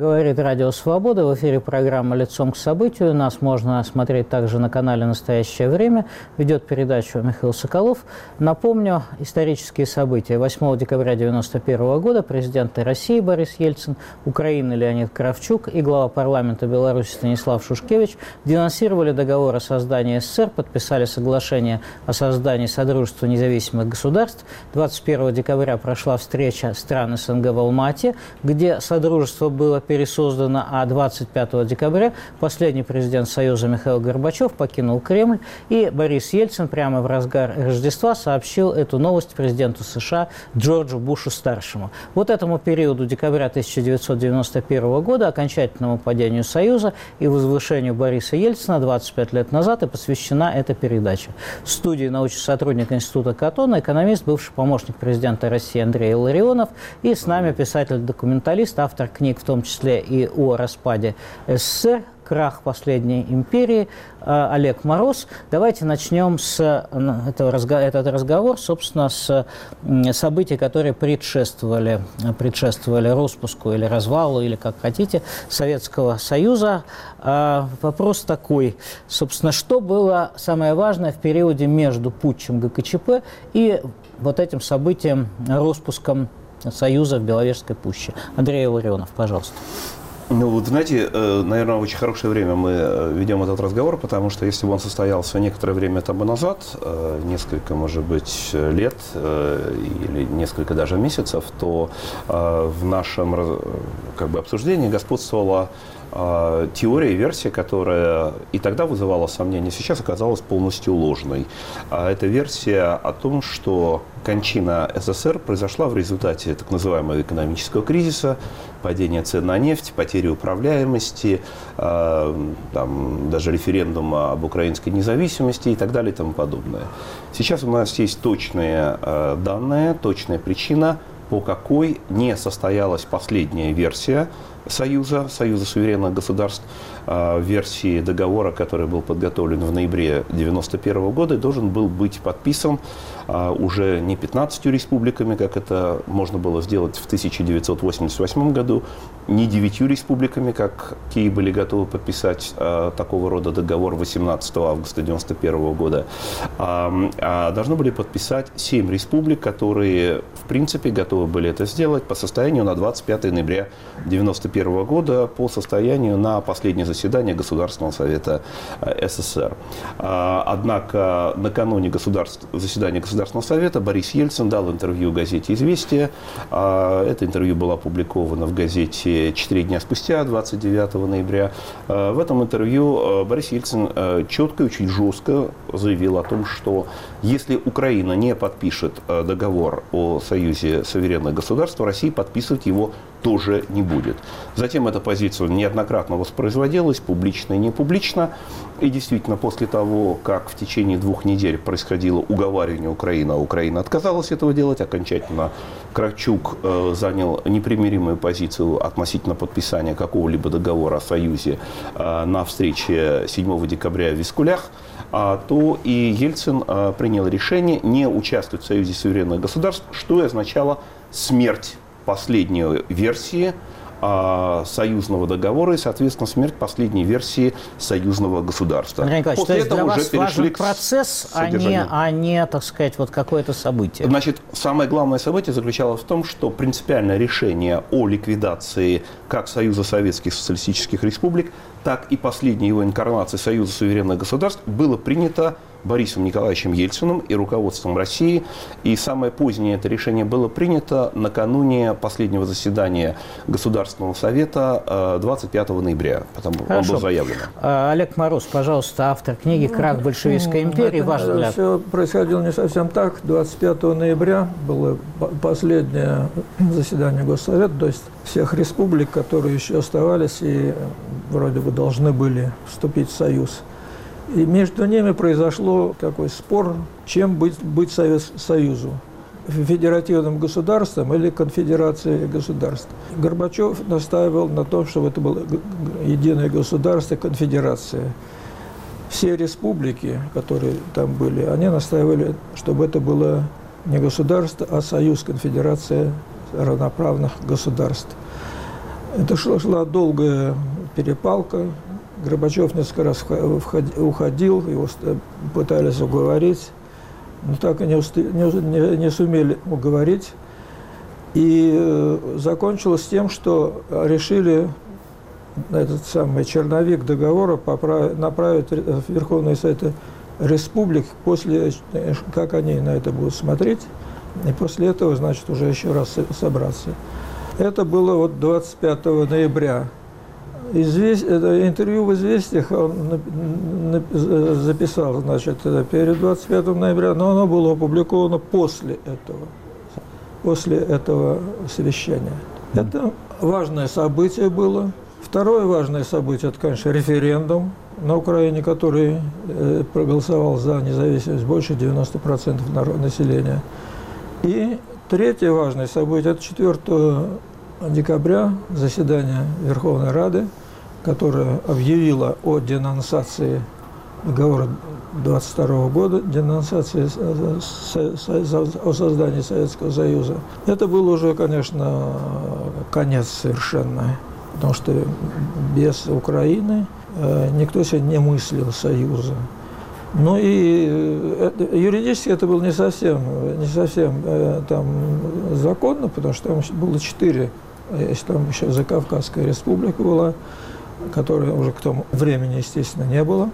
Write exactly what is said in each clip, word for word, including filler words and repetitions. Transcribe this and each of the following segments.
Говорит Радио Свобода. В эфире программа «Лицом к событию». Нас можно смотреть также на канале «Настоящее время». Ведет передачу Михаил Соколов. Напомню исторические события. восьмого декабря девяносто первого года президенты России Борис Ельцин, Украины Леонид Кравчук и глава парламента Беларуси Станислав Шушкевич денонсировали договор о создании СССР, подписали соглашение о создании Содружества независимых государств. двадцать первого декабря прошла встреча стран СНГ в Алма-Ате, где Содружество было пересоздано, а двадцать пятого декабря последний президент Союза Михаил Горбачев покинул Кремль, и Борис Ельцин прямо в разгар Рождества сообщил эту новость президенту США Джорджу Бушу-старшему. Вот этому периоду декабря тысяча девятьсот девяносто первого года, окончательному падению Союза и возвышению Бориса Ельцина двадцать пять лет назад и посвящена эта передача. В студии научный сотрудник Института Катона, экономист, бывший помощник президента России Андрей Илларионов, и с нами писатель-документалист, автор книг, в том числе и о распаде СССР, крах последней империи, Олег Мороз. Давайте начнем с этого, этот разговор, собственно, с событий, которые предшествовали, предшествовали распуску или развалу, или как хотите, Советского Союза. Вопрос такой, собственно, что было самое важное в периоде между путчем ГКЧП и вот этим событием, распуском Союза в Беловежской пуще? Андрей Илларионов, пожалуйста. Ну, вот знаете, наверное, в очень хорошее время мы ведем этот разговор, потому что если бы он состоялся некоторое время тому назад, несколько, может быть, лет или несколько даже месяцев, то в нашем как бы обсуждении господствовала теория и версия, которая и тогда вызывала сомнения, сейчас оказалась полностью ложной. Это версия о том, что кончина СССР произошла в результате так называемого экономического кризиса, падения цен на нефть, потери управляемости, там, даже референдума об украинской независимости и так далее и тому подобное. Сейчас у нас есть точные данные, точная причина, по какой не состоялась последняя версия Союза, Союза суверенных государств, версии договора, который был подготовлен в ноябре девяносто первого года, и должен был быть подписан уже не пятнадцатью республиками, как это можно было сделать в тысяча девятьсот восемьдесят восьмом году, не девятью республиками, как какие были готовы подписать такого рода договор восемнадцатого августа девяносто первого года, а должны были подписать семь республик, которые, в принципе, готовы были это сделать по состоянию на двадцать пятое ноября девяносто первого года, по состоянию на последнее заседание Государственного совета СССР. Однако накануне государств... заседания Государственного совета Борис Ельцин дал интервью газете «Известия». Это интервью было опубликовано в газете четыре дня спустя, двадцать девятого ноября. В этом интервью Борис Ельцин четко и очень жестко заявил о том, что если Украина не подпишет договор о Союзе суверенных государств, Россия подписывать его тоже не будет. Затем эта позиция неоднократно воспроизводилась, публично и не публично. И действительно, после того, как в течение двух недель происходило уговаривание Украины, а Украина отказалась этого делать, окончательно Кравчук э, занял непримиримую позицию относительно подписания какого-либо договора о Союзе э, на встрече седьмого декабря в Вискулях, э, то и Ельцин э, принял решение не участвовать в Союзе суверенных государств, что и означало смерть последней версии а, союзного договора и, соответственно, смерть последней версии союзного государства. Андрей Николаевич, После то есть этого для уже вас важен перешли процесс, а не, а не, так сказать, вот какое-то событие? Значит, самое главное событие заключалось в том, что принципиальное решение о ликвидации как Союза Советских Социалистических Республик, так и последней его инкарнации Союза Суверенных Государств было принято Борисом Николаевичем Ельциным и руководством России. И самое позднее это решение было принято накануне последнего заседания Государственного совета двадцать пятого ноября. Потому он был заявлен. Олег Мороз, пожалуйста, автор книги «Крах большевистской империи». Ваш взгляд? Все происходило не совсем так. двадцать пятого ноября было последнее заседание Госсовета, то есть всех республик, которые еще оставались и вроде бы должны были вступить в Союз. И между ними произошло такой спор, чем быть, быть Совет, Союзу. Федеративным государством или конфедерацией государств. Горбачев настаивал на том, чтобы это было единое государство, конфедерация. Все республики, которые там были, они настаивали, чтобы это было не государство, а союз, конфедерация равноправных государств. Это шла, шла долгая перепалка. Горбачев несколько раз уходил, его пытались уговорить, но так и не, усты, не, не сумели уговорить. И закончилось тем, что решили этот самый черновик договора поправить, направить в Верховный Совет Республик, после, как они на это будут смотреть, и после этого, значит, уже еще раз собраться. Это было вот двадцать пятого ноября. Известь... Это интервью в «Известиях» он записал, значит, перед двадцать пятого ноября, но оно было опубликовано после этого, после этого совещания. Это важное событие было. Второе важное событие – это, конечно, референдум на Украине, который проголосовал за независимость больше девяноста процентов населения. И третье важное событие – это четвёртого декабря заседание Верховной Рады, которое объявило о денонсации договора двадцать второго года, денонсации о создании Советского Союза. Это был уже, конечно, конец совершенно, потому что без Украины никто себе не мыслил союза. Ну и юридически это было не совсем, не совсем там законно, потому что там было четыре, если там еще Закавказская республика была, которой уже к тому времени, естественно, не было.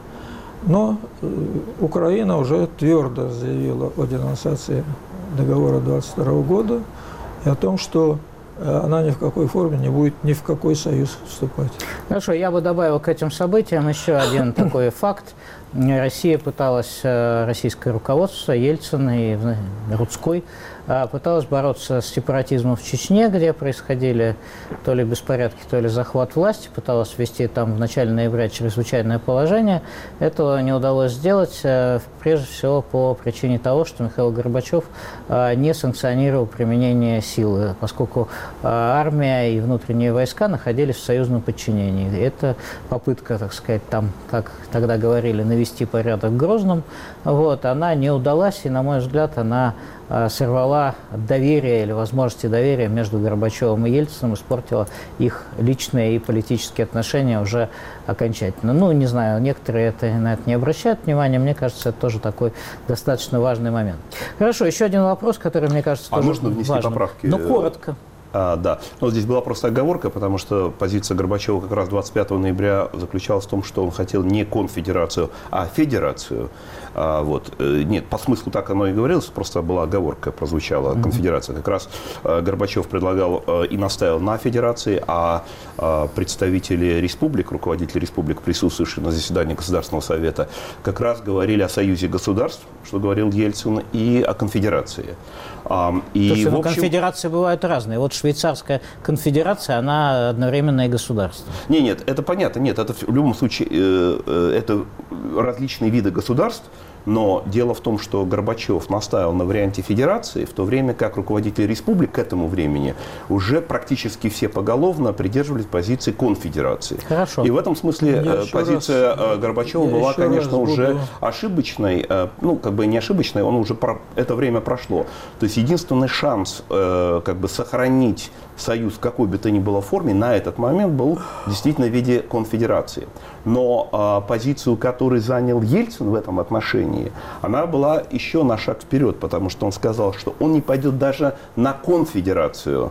Но Украина уже твердо заявила о денонсации договора двадцать второго года и о том, что она ни в какой форме не будет ни в какой союз вступать. Хорошо, я бы добавил к этим событиям еще один такой факт. Россия пыталась, российское руководство, Ельцин и Рудской, пыталась бороться с сепаратизмом в Чечне, где происходили то ли беспорядки, то ли захват власти, пыталась ввести там в начале ноября чрезвычайное положение. Этого не удалось сделать, прежде всего по причине того, что Михаил Горбачев не санкционировал применение силы, поскольку армия и внутренние войска находились в союзном подчинении. Это попытка, так сказать, там, как тогда говорили, навести порядок в Грозном, вот, она не удалась, и, на мой взгляд, она э, сорвала доверие или возможности доверия между Горбачевым и Ельциным, испортила их личные и политические отношения уже окончательно. Ну, не знаю, некоторые это, на это не обращают внимания, мне кажется, это тоже такой достаточно важный момент. Хорошо, еще один вопрос, который, мне кажется, а тоже можно внести важным. Поправки? Но коротко. А, да, но здесь была просто оговорка, потому что позиция Горбачева как раз двадцать пятого ноября заключалась в том, что он хотел не конфедерацию, а федерацию. А, вот. Нет, по смыслу так оно и говорилось, просто была оговорка, прозвучала mm-hmm. конфедерация. Как раз а, Горбачев предлагал а, и настаивал на федерации, а, а представители республик, руководители республик, присутствующие на заседании Государственного совета, как раз говорили о союзе государств, что говорил Ельцин, и о конфедерации. А, и, Потому что в общем... конфедерации бывают разные. Вот швейцарская конфедерация, она одновременно и государство. Нет, нет, это понятно. Нет, это в любом случае э, э, это различные виды государств. Но дело в том, что Горбачев настаивал на варианте федерации, в то время как руководители республик к этому времени уже практически все поголовно придерживались позиции конфедерации. Хорошо. И в этом смысле Я позиция раз, Горбачева была, конечно, уже буду... ошибочной. Ну, как бы не ошибочной, он уже про... это время прошло. То есть единственный шанс как бы сохранить союз в какой бы то ни было форме на этот момент был действительно в виде конфедерации. Но а, позицию, которую занял Ельцин в этом отношении, она была еще на шаг вперед, потому что он сказал, что он не пойдет даже на конфедерацию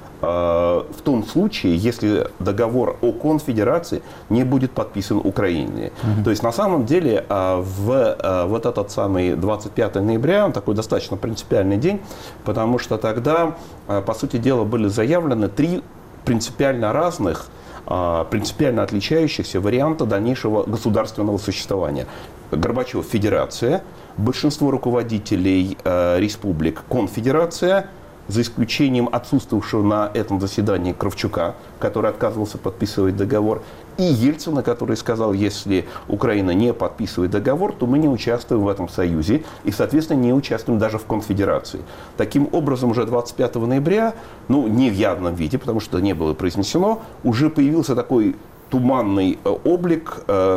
а, в том случае, если договор о конфедерации не будет подписан Украиной. Mm-hmm. То есть на самом деле а, в а, вот этот самый двадцать пятого ноября, он такой достаточно принципиальный день, потому что тогда, а, по сути дела, были заявлены три принципиально разных, принципиально отличающихся варианта дальнейшего государственного существования. Горбачев – федерация, большинство руководителей э, республик – конфедерация, за исключением отсутствовавшего на этом заседании Кравчука, который отказывался подписывать договор, и Ельцина, который сказал, если Украина не подписывает договор, то мы не участвуем в этом союзе и, соответственно, не участвуем даже в конфедерации. Таким образом, уже двадцать пятого ноября, ну, не в явном виде, потому что не было произнесено, уже появился такой туманный облик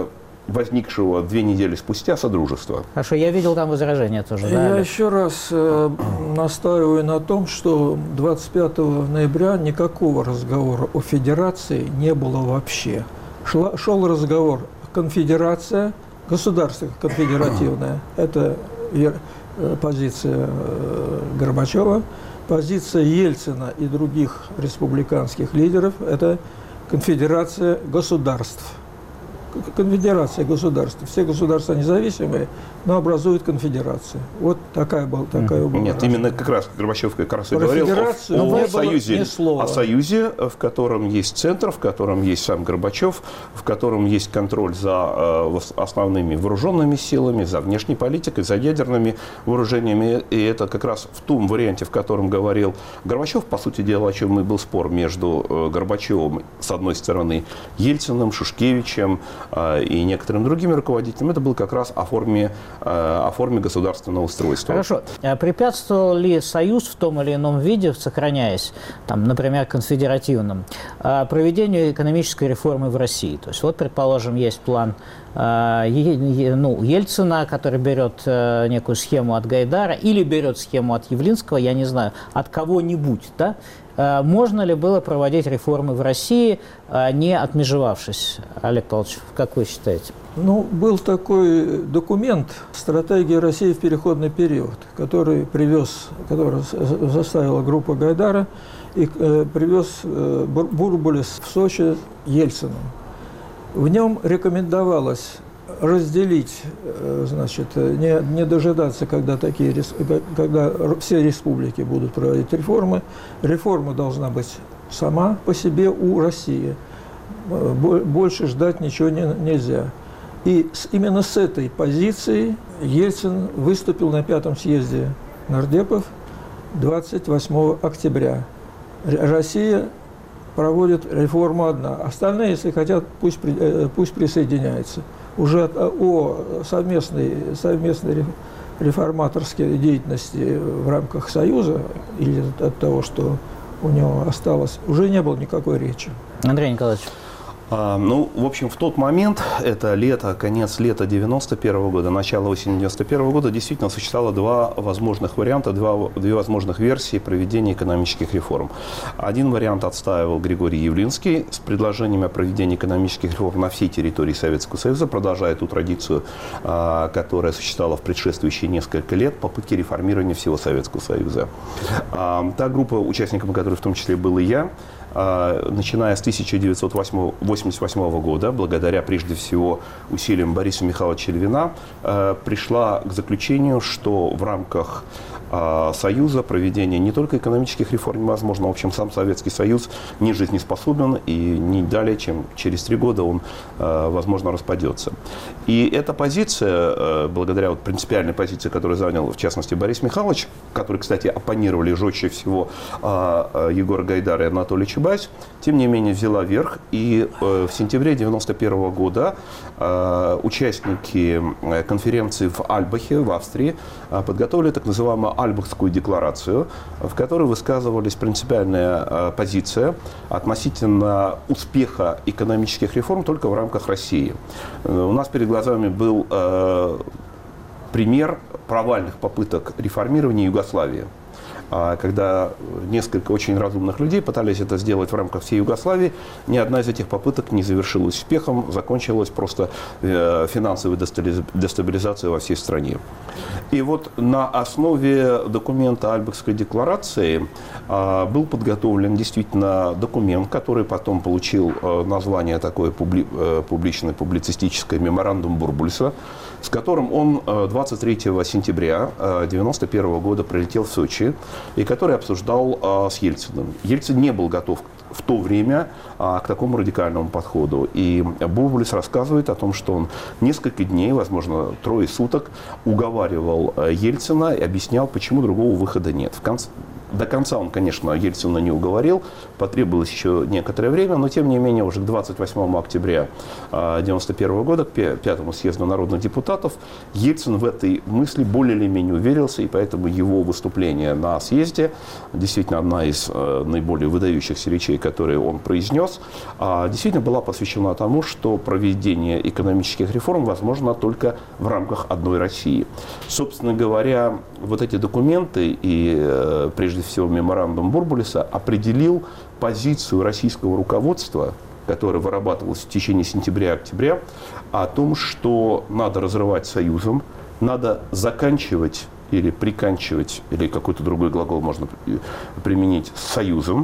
возникшего две недели спустя Содружества. Хорошо, я видел там возражения тоже. Я да, еще раз э, настаиваю на том, что двадцать пятого ноября никакого разговора о федерации не было вообще. Шла, шел разговор конфедерация, государство конфедеративное, это э, позиция э, Горбачева, позиция Ельцина и других республиканских лидеров, это конфедерация государств. Конфедерация государств. Все государства независимые, но образуют конфедерацию. Вот такая была. Такая была Нет, разница. именно как раз Горбачев как раз и Про говорил о, федерацию о союзе, ни слова. о союзе, в котором есть центр, в котором есть сам Горбачев, в котором есть контроль за э, основными вооруженными силами, за внешней политикой, за ядерными вооружениями. И это как раз в том варианте, в котором говорил Горбачев, по сути дела, о чем и был спор между э, Горбачевым, с одной стороны, Ельциным, Шушкевичем, и некоторыми другими руководителями, это было как раз о форме, о форме государственного устройства. Хорошо. А препятствовал ли Союз в том или ином виде, сохраняясь, там, например, конфедеративным, проведению экономической реформы в России? То есть, вот, предположим, есть план ну, Ельцина, который берет некую схему от Гайдара или берет схему от Явлинского, я не знаю, от кого-нибудь, да? Можно ли было проводить реформы в России, не отмежевавшись? Олег Павлович, как вы считаете? Ну, был такой документ «Стратегия России в переходный период», который привез, который заставила группа Гайдара и э, привез э, Бурбулис в Сочи Ельцину. В нем рекомендовалось разделить, значит, не, не дожидаться, когда, такие, когда все республики будут проводить реформы. Реформа должна быть сама по себе у России. Больше ждать ничего не, нельзя. И с, именно с этой позиции Ельцин выступил на пятом съезде нардепов двадцать восьмого октября. Россия проводит реформу одна. Остальные, если хотят, пусть, пусть присоединяются. Уже о совместной, совместной реформаторской деятельности в рамках Союза или от того, что у него осталось, уже не было никакой речи. Андрей Николаевич. А, ну, в общем, в тот момент, это лето, конец лета девяносто первого года, начало осени девяносто первого года, действительно существовало два возможных варианта, два, две возможных версии проведения экономических реформ. Один вариант отстаивал Григорий Явлинский с предложением о проведении экономических реформ на всей территории Советского Союза, продолжая ту традицию, а, которая существовала в предшествующие несколько лет, попытки реформирования всего Советского Союза. А, та группа, участниками которой в том числе был и я, начиная с тысяча девятьсот восемьдесят восьмого года, благодаря прежде всего усилиям Бориса Михайловича Левина, пришла к заключению, что в рамках Союза проведение не только экономических реформ невозможно, в общем, сам Советский Союз не жизнеспособен, и не далее, чем через три года он, возможно, распадется. И эта позиция, благодаря вот принципиальной позиции, которую занял, в частности, Борис Михайлович, который, кстати, оппонировали жестче всего Егор Гайдар и Анатолий Чубайс, тем не менее взяла верх, и в сентябре девяносто первого года участники конференции в Альбахе, в Австрии, подготовили так называемую Альбахскую декларацию, в которой высказывалась принципиальная позиция относительно успеха экономических реформ только в рамках России. У нас перед глазами был э, пример провальных попыток реформирования Югославии, когда несколько очень разумных людей пытались это сделать в рамках всей Югославии. Ни одна из этих попыток не завершилась успехом, закончилась просто финансовой дестабилизацией во всей стране. И вот на основе документа Альбахской декларации был подготовлен действительно документ, который потом получил название такое публи, публичное публицистическое меморандум Бурбулиса, с которым он двадцать третьего сентября девяносто первого года прилетел в Сочи, и который обсуждал а, с Ельциным. Ельцин не был готов в то время а, к такому радикальному подходу. И Бурбулис рассказывает о том, что он несколько дней, возможно, трое суток, уговаривал Ельцина и объяснял, почему другого выхода нет. В конце, До конца он, конечно, Ельцина не уговорил, потребовалось еще некоторое время, но тем не менее уже к двадцать восьмому октября девяносто первого года, к пятому съезду народных депутатов, Ельцин в этой мысли более или менее уверился, и поэтому его выступление на съезде, действительно одна из наиболее выдающихся речей, которые он произнес, действительно была посвящена тому, что проведение экономических реформ возможно только в рамках одной России. Собственно говоря, вот эти документы и прежде всего меморандум Бурбулиса определил позицию российского руководства, которая вырабатывалась в течение сентября и октября, о том, что надо разрывать союзом, надо заканчивать или приканчивать, или какой-то другой глагол можно применить, с союзом,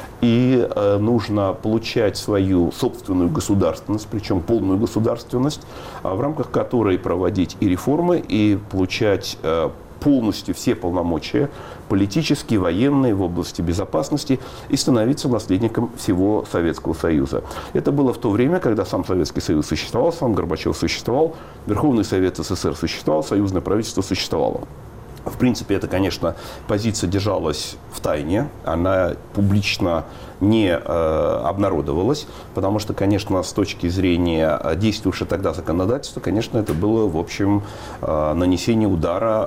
и э, нужно получать свою собственную государственность, причем полную государственность, в рамках которой проводить и реформы, и получать э, полностью все полномочия политические, военные, в области безопасности, и становиться наследником всего Советского Союза. Это было в то время, когда сам Советский Союз существовал, сам Горбачев существовал, Верховный Совет СССР существовал, союзное правительство существовало. В принципе, это, конечно, позиция держалась в тайне, она публично не э, обнародовалась, потому что, конечно, с точки зрения действующего тогда законодательства, конечно, это было, в общем, э, нанесение удара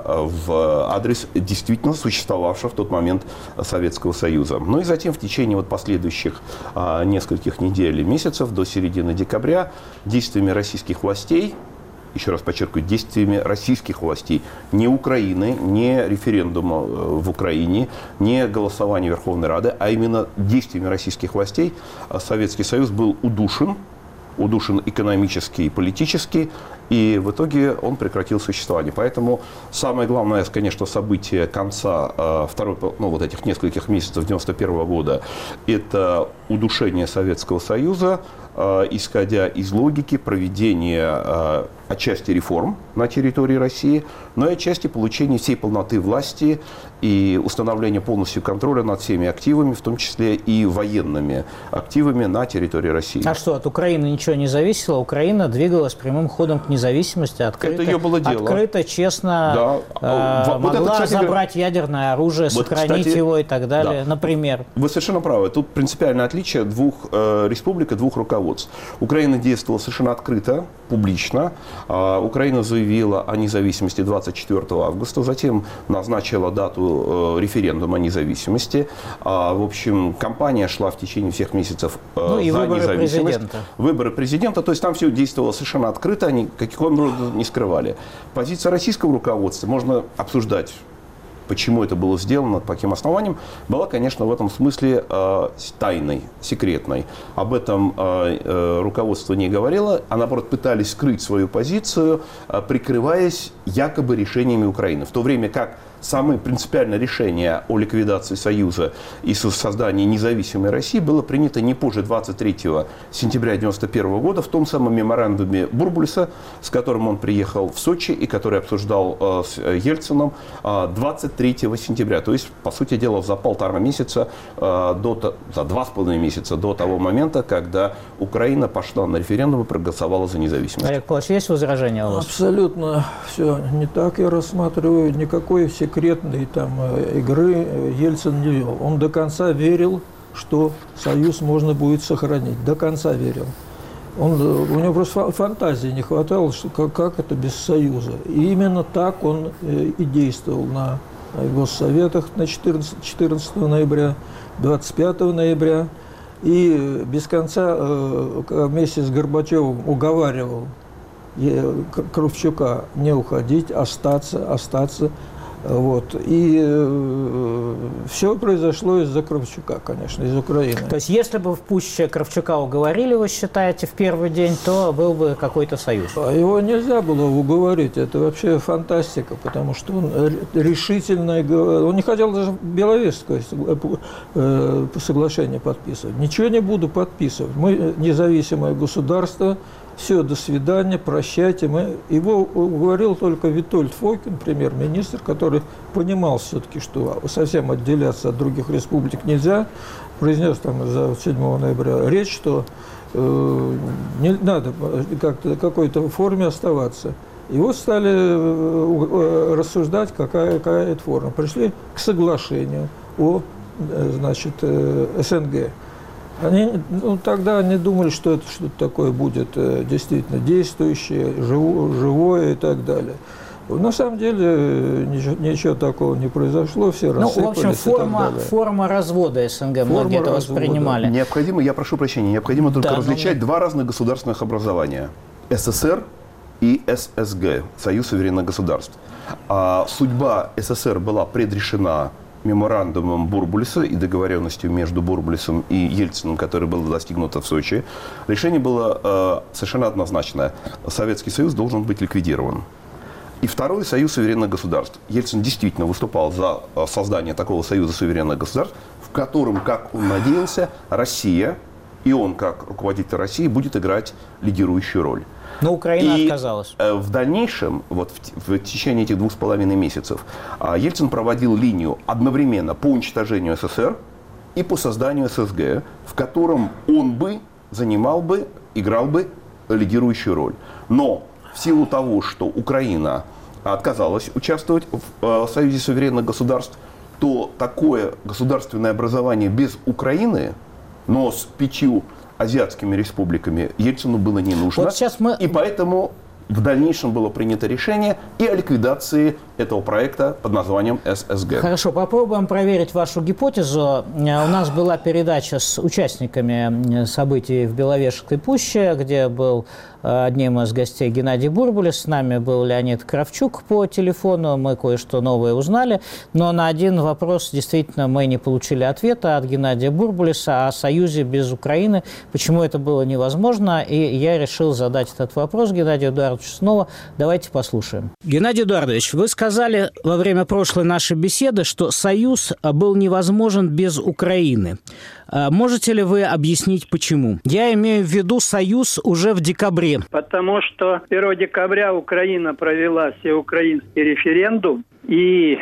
в адрес действительно существовавшего в тот момент Советского Союза. Ну и затем в течение вот последующих э, нескольких недель и месяцев до середины декабря действиями российских властей, еще раз подчеркиваю, действиями российских властей, не Украины, не референдума в Украине, не голосования Верховной Рады, а именно действиями российских властей Советский Союз был удушен, удушен экономически и политически, и в итоге он прекратил существование. Поэтому самое главное, конечно, событие конца э, второй, ну, вот этих нескольких месяцев девяносто первого года – это удушение Советского Союза, э, исходя из логики проведения э, отчасти реформ на территории России, но и отчасти получения всей полноты власти и установления полностью контроля над всеми активами, в том числе и военными активами на территории России. А что, от Украины ничего не зависело? Украина двигалась прямым ходом к независимости, открыто, это ее было дело. открыто честно, да. э, вот могла это, кстати, забрать ядерное оружие, вот, сохранить кстати, его и так далее, да. Например. Вы совершенно правы. Тут принципиальное отличие двух э, республик и двух руководств. Украина действовала совершенно открыто, публично. Э, Украина заявила о независимости двадцать четвёртого августа, затем назначила дату э, референдума о независимости. Э, в общем, кампания шла в течение всех месяцев э, ну, и за выборы независимость. Президента. Выборы президента. То есть там все действовало совершенно открыто, они каких он не скрывали. Позиция российского руководства, можно обсуждать, почему это было сделано, по каким основаниям, была, конечно, в этом смысле э, тайной, секретной. Об этом э, э, руководство не говорило, а наоборот пытались скрыть свою позицию, э, прикрываясь якобы решениями Украины. В то время как самое принципиальное решение о ликвидации Союза и создании независимой России было принято не позже двадцать третьего сентября девяносто первого года в том самом меморандуме Бурбулиса, с которым он приехал в Сочи и который обсуждал э, с Ельцином э, двадцать третьего сентября. То есть, по сути дела, за полтора месяца, э, до, за два с половиной месяца до того момента, когда Украина пошла на референдум и проголосовала за независимость. Олег Павлович, есть возражения у вас? Абсолютно все не так я рассматриваю. Никакой секретной там игры Ельцин не вел. Он до конца верил, что союз можно будет сохранить. До конца верил. Он, у него просто фантазии не хватало, что как, как это без союза. И именно так он и действовал на госсоветах на четырнадцатого ноября, двадцать пятого ноября. И без конца вместе с Горбачевым уговаривал Кравчука не уходить, остаться, остаться. Вот. И э, все произошло из-за Кравчука, конечно, из Украины. То есть, если бы в путче Кравчука уговорили, вы считаете, в первый день, то был бы какой-то союз? А его нельзя было уговорить. Это вообще фантастика, потому что он решительно... Он не хотел даже Беловежское соглашение подписывать. Ничего не буду подписывать. Мы независимое государство. Все, до свидания, прощайте. Мы... Его уговорил только Витольд Фокин, премьер-министр, который понимал все-таки, что совсем отделяться от других республик нельзя. Произнес там за седьмого ноября речь, что э, не надо как-то в какой-то форме оставаться. И вот стали рассуждать, какая, какая это форма. Пришли к соглашению. о, значит, СНГ. Они, ну, тогда они думали, что это что-то такое будет действительно действующее, живое и так далее. На самом деле ничего, ничего такого не произошло, все рассыпались. Ну, в общем, форма, форма развода СНГ, форма многие это развода. Воспринимали. Необходимо, я прошу прощения, необходимо только да, различать но... два разных государственных образования. СССР и ССГ, Союз суверенных государств. А судьба СССР была предрешена меморандумом Бурбулиса и договоренностью между Бурбулисом и Ельциным, которое было достигнуто в Сочи. Решение было э, совершенно однозначное. Советский Союз должен быть ликвидирован. И второй – Союз суверенных государств. Ельцин действительно выступал за создание такого Союза суверенных государств, в котором, как он надеялся, Россия, и он, как руководитель России, будет играть лидирующую роль. Но Украина и отказалась. В дальнейшем, вот в, в течение этих двух с половиной месяцев, Ельцин проводил линию одновременно по уничтожению СССР и по созданию ССГ, в котором он бы занимал бы, играл бы лидирующую роль. Но в силу того, что Украина отказалась участвовать в Союзе суверенных государств, то такое государственное образование без Украины, но с пятью азиатскими республиками, Ельцину было не нужно. Вот сейчас мы... И поэтому в дальнейшем было принято решение и о ликвидации этого проекта под названием ССГ. Хорошо, попробуем проверить вашу гипотезу. У нас была передача с участниками событий в Беловежской пуще, где был одним из гостей Геннадий Бурбулис. С нами был Леонид Кравчук по телефону. Мы кое-что новое узнали. Но на один вопрос действительно мы не получили ответа от Геннадия Бурбулиса о союзе без Украины. Почему это было невозможно? И я решил задать этот вопрос Геннадию Эдуардовичу снова. Давайте послушаем. Геннадий Эдуардович, вы сказали во время прошлой нашей беседы, что союз был невозможен без Украины. Можете ли вы объяснить, почему? Я имею в виду союз уже в декабре. Потому что первого декабря Украина провела всеукраинский референдум и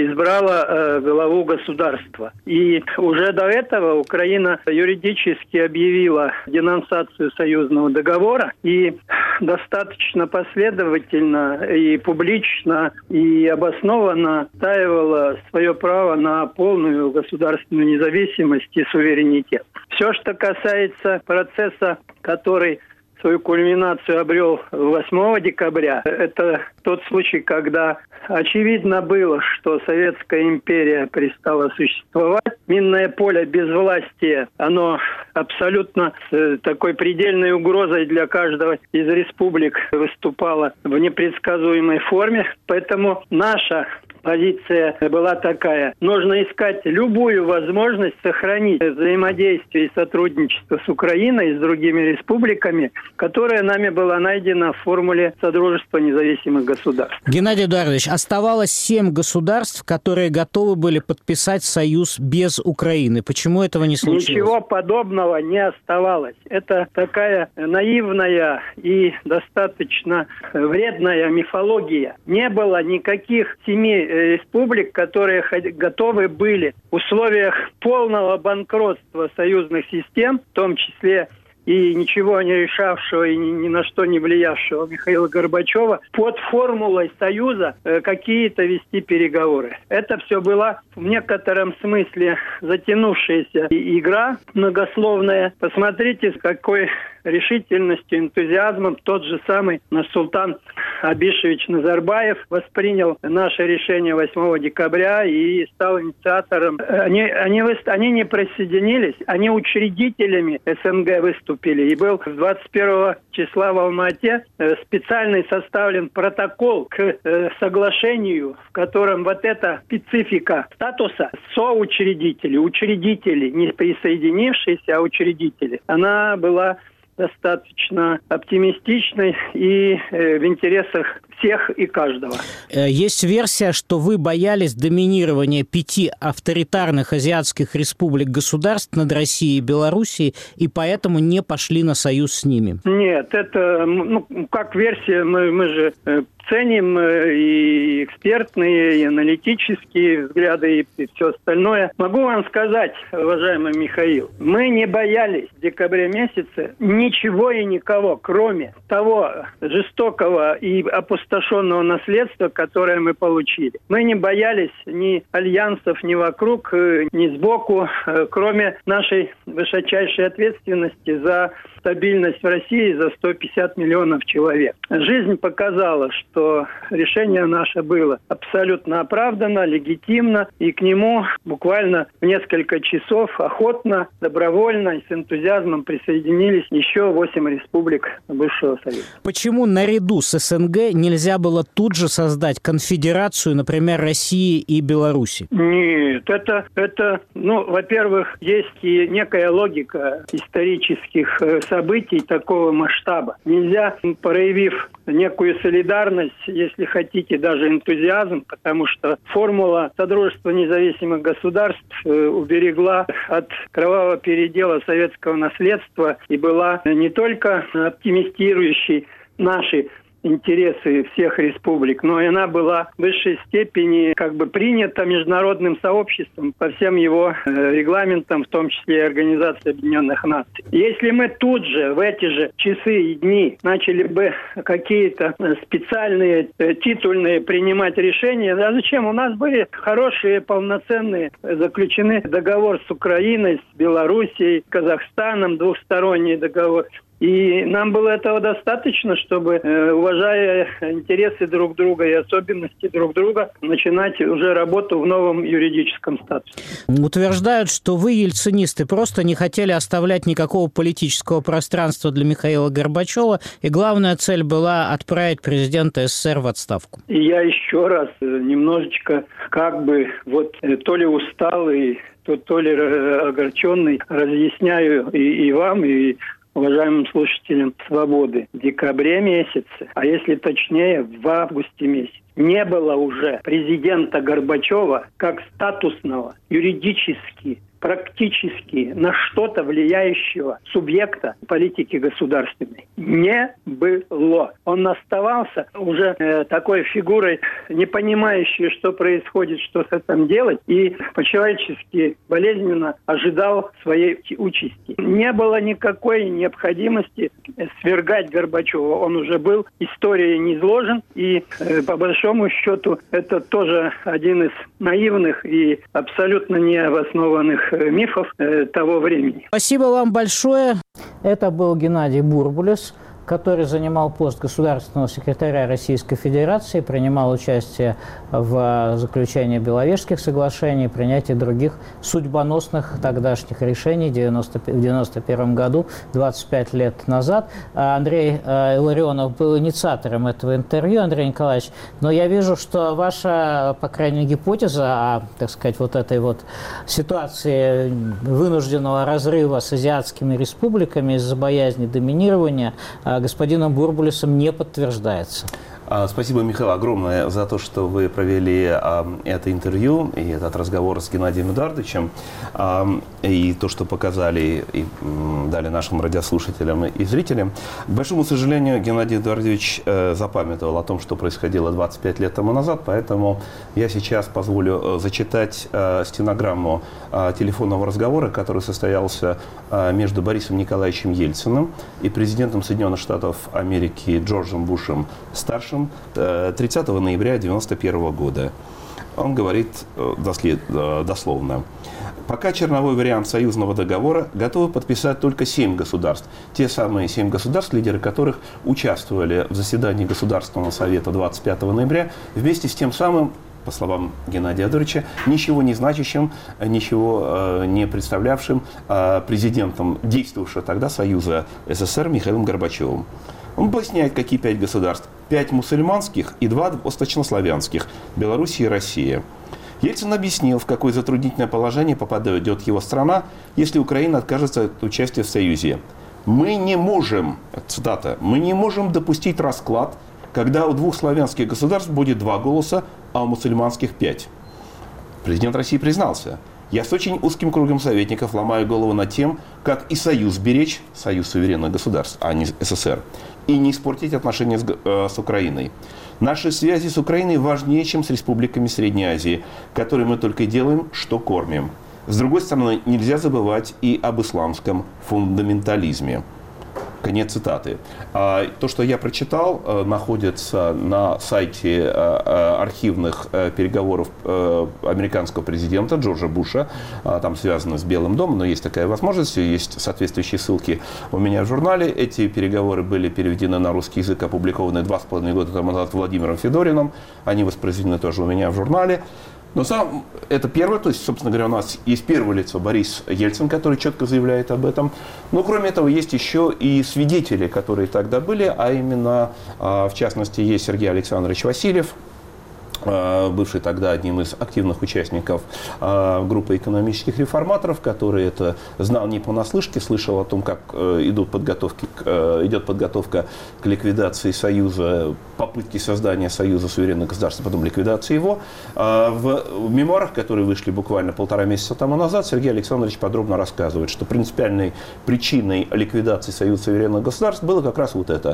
избрала главу государства. И уже до этого Украина юридически объявила денонсацию союзного договора и достаточно последовательно и публично и обоснованно отстаивала свое право на полную государственную независимость и суверенитет. Все, что касается процесса, который свою кульминацию обрел восьмого декабря. Это тот случай, когда очевидно было, что Советская империя перестала существовать. Минное поле безвластия, оно абсолютно с такой предельной угрозой для каждого из республик выступало в непредсказуемой форме. Поэтому наша позиция была такая. Нужно искать любую возможность сохранить взаимодействие и сотрудничество с Украиной и с другими республиками, которая нами была найдена в формуле Содружества независимых государств. Геннадий Эдуардович, оставалось семь государств, которые готовы были подписать союз без Украины. Почему этого не случилось? Ничего подобного не оставалось. Это такая наивная и достаточно вредная мифология. Не было никаких семи республик, которые готовы были в условиях полного банкротства союзных систем, в том числе и ничего не решавшего и ни, ни на что не влиявшего Михаила Горбачева, под формулой союза э, какие-то вести переговоры. Это все была в некотором смысле затянувшаяся игра многословная. Посмотрите, с какой решительностью, энтузиазмом тот же самый Нурсултан Абишевич Назарбаев воспринял наше решение восьмого декабря и стал инициатором. Они, они, они не присоединились, они учредителями СНГ выступили. И был двадцать первого числа в Алма-Ате специальный составлен протокол к соглашению, в котором вот эта специфика статуса соучредителей, учредители, не присоединившиеся, а учредители, она была достаточно оптимистичной и э, в интересах всех и каждого. Есть версия, что вы боялись доминирования пяти авторитарных азиатских республик-государств над Россией и Белоруссией, и поэтому не пошли на союз с ними. Нет, это, ну, как версия, мы, мы же ценим и экспертные, и аналитические взгляды, и все остальное. Могу вам сказать, уважаемый Михаил, мы не боялись в декабре месяце ничего и никого, кроме того жестокого и опустошенного наследства, которое мы получили. Мы не боялись ни альянсов, ни вокруг, ни сбоку, кроме нашей высочайшей ответственности за стабильность в России, за сто пятьдесят миллионов человек. Жизнь показала, что решение наше было абсолютно оправдано, легитимно, и к нему буквально в несколько часов охотно, добровольно и с энтузиазмом присоединились еще восемь республик бывшего Союза. Почему наряду с СНГ нельзя было тут же создать конфедерацию, например, России и Беларуси? Нет, это, это ну, во-первых, есть и некая логика исторических событий такого масштаба. Нельзя, проявив некую солидарность, если хотите, даже энтузиазм, потому что формула Содружества независимых государств уберегла от кровавого передела советского наследства и была не только оптимистирующей наши интересы всех республик, но и она была в высшей степени как бы принята международным сообществом по всем его э, регламентам, в том числе и Организации Объединенных Наций. Если мы тут же, в эти же часы и дни начали бы какие-то специальные, э, титульные принимать решения, а зачем? У нас были хорошие, полноценные, заключены договор с Украиной, с Белоруссией, Казахстаном, двухсторонний договор. И нам было этого достаточно, чтобы, уважая интересы друг друга и особенности друг друга, начинать уже работу в новом юридическом статусе. Утверждают, что вы, ельцинисты, просто не хотели оставлять никакого политического пространства для Михаила Горбачева, и главная цель была отправить президента СССР в отставку. И я еще раз немножечко как бы вот то ли усталый, то, то ли огорченный разъясняю и, и вам, и уважаемым слушателям «Свободы». В декабре месяце, а если точнее, в августе месяце, не было уже президента Горбачева как статусного, юридически, практически на что-то влияющего субъекта политики государственной. Не было. Он оставался уже э, такой фигурой, не понимающей, что происходит, что с этим делать, и по-человечески болезненно ожидал своей участи. Не было никакой необходимости свергать Горбачева. Он уже был историей низложен, и э, по большому счету это тоже один из наивных и абсолютно необоснованных мифов э, того времени. Спасибо вам большое. Это был Геннадий Бурбулис, который занимал пост государственного секретаря Российской Федерации, принимал участие в заключении Беловежских соглашений, принятии других судьбоносных тогдашних решений в девяносто первом году, двадцать пять лет назад. Андрей Илларионов был инициатором этого интервью, Андрей Николаевич, но я вижу, что ваша, по крайней мере, гипотеза о, так сказать, вот этой вот ситуации вынужденного разрыва с азиатскими республиками из-за боязни доминирования господином Бурбулисом не подтверждается. Спасибо, Михаил, огромное за то, что вы провели а, это интервью и этот разговор с Геннадием Эдуардовичем, а, и то, что показали и м, дали нашим радиослушателям и зрителям. К большому сожалению, Геннадий Эдуардович э, запамятовал о том, что происходило двадцать пять лет тому назад, поэтому я сейчас позволю зачитать э, стенограмму э, телефонного разговора, который состоялся э, между Борисом Николаевичем Ельциным и президентом Соединенных Штатов Америки Джорджем Бушем старшим тридцатого ноября девяносто первого года. Он говорит дословно: пока черновой вариант союзного договора готовы подписать только семь государств. Те самые семь государств, лидеры которых участвовали в заседании Государственного совета двадцать пятого ноября, вместе с тем самым, по словам Геннадия Эдуардовича, ничего не значащим, ничего э, не представлявшим э, президентом действовавшего тогда Союза СССР Михаилом Горбачевым. Он поясняет, какие пять государств. Пять мусульманских и два восточнославянских – Белоруссия и Россия. Ельцин объяснил, в какое затруднительное положение попадет его страна, если Украина откажется от участия в Союзе. «Мы не можем», цитата, «мы не можем допустить расклад, когда у двух славянских государств будет два голоса, а у мусульманских пять». Президент России признался: Я с очень узким кругом советников ломаю голову над тем, как и союз беречь, союз суверенных государств, а не СССР, и не испортить отношения с, э, с Украиной. Наши связи с Украиной важнее, чем с республиками Средней Азии, которые мы только и делаем, что кормим. С другой стороны, нельзя забывать и об исламском фундаментализме. Конец цитаты. То, что я прочитал, находится на сайте архивных переговоров американского президента Джорджа Буша. Там связано с Белым домом, но есть такая возможность, есть соответствующие ссылки у меня в журнале. Эти переговоры были переведены на русский язык, опубликованы два с половиной года тому назад Владимиром Федориным. Они воспроизведены тоже у меня в журнале. Но сам это первое, то есть, собственно говоря, у нас есть первое лицо Борис Ельцин, который четко заявляет об этом. Но кроме этого есть еще и свидетели, которые тогда были, а именно, в частности, есть Сергей Александрович Васильев, бывший тогда одним из активных участников группы экономических реформаторов, который это знал не понаслышке, слышал о том, как идут подготовки, идет подготовка к ликвидации Союза, попытки создания Союза суверенных государств, потом ликвидации его. В мемуарах, которые вышли буквально полтора месяца тому назад, Сергей Александрович подробно рассказывает, что принципиальной причиной ликвидации Союза суверенных государств было как раз вот это